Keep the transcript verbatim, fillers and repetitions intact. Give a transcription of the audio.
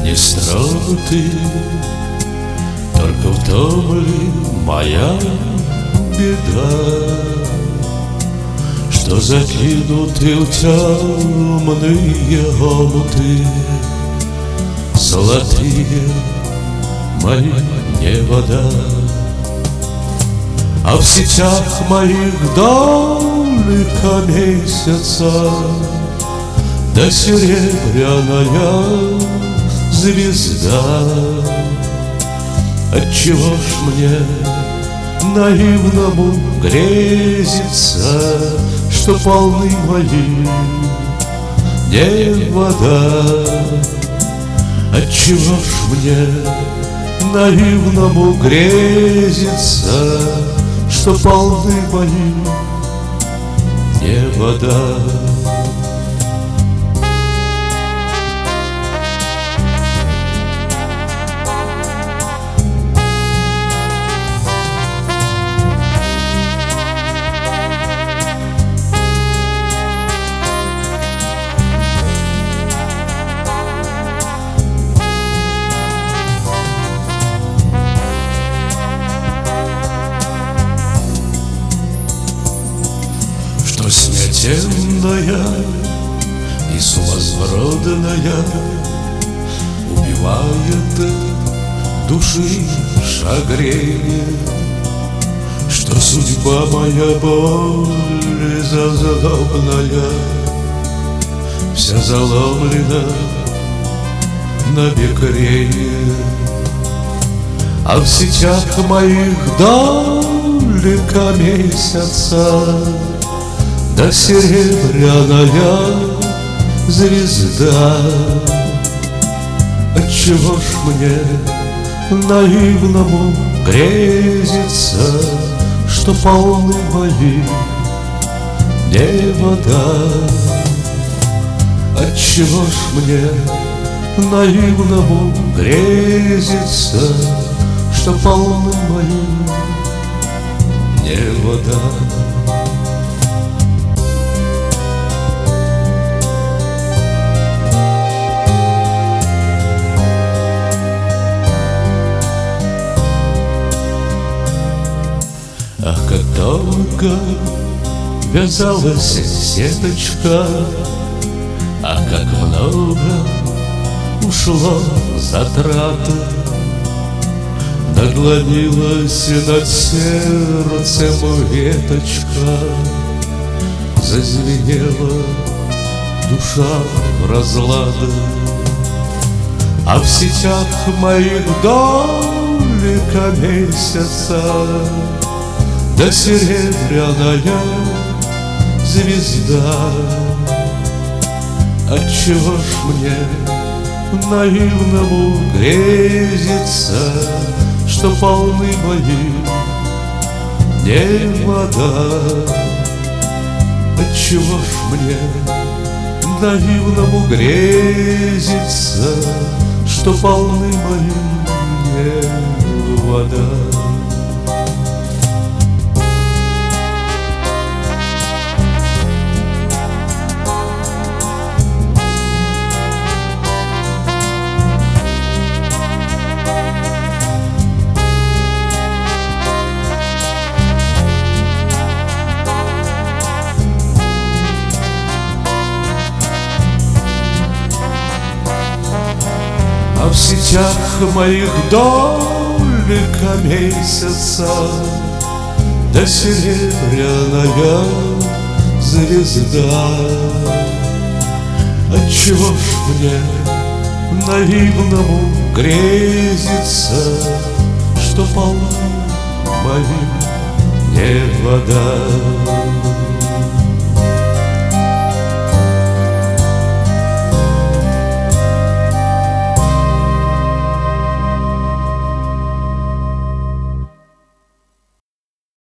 Не строго ты, только в том ли моя беда, что закинуты в темные омуты золотые мои не вода, а в сетях моих долика месяца да серебряная звезда. Отчего ж мне наивному грезится, что полны мои не вода? Отчего ж мне наивному грезится, что полны мои не вода? Снятенная и сумасбродная убивает души шагрение, что судьба моя боль зазлобная вся заломлена на бекрень, а в сетях моих долика месяца да серебряная звезда. Отчего ж мне наивному грезится, что полны мои не вода? Отчего ж мне наивному грезится, что полны мои не вода? Ах, как долго вязалась сеточка, ах, как много ушло затраты, наклонилась над сердцем веточка, зазвенела душа разлада, а в сетях моих долика месяца да серебряная звезда. Отчего ж мне наивному грезится, что полны мои не вода? Отчего ж мне наивному грезится, что полны мои не вода? А в сетях моих долика месяца да серебряная звезда. Отчего ж мне наивному грезится, что полны мои не вода?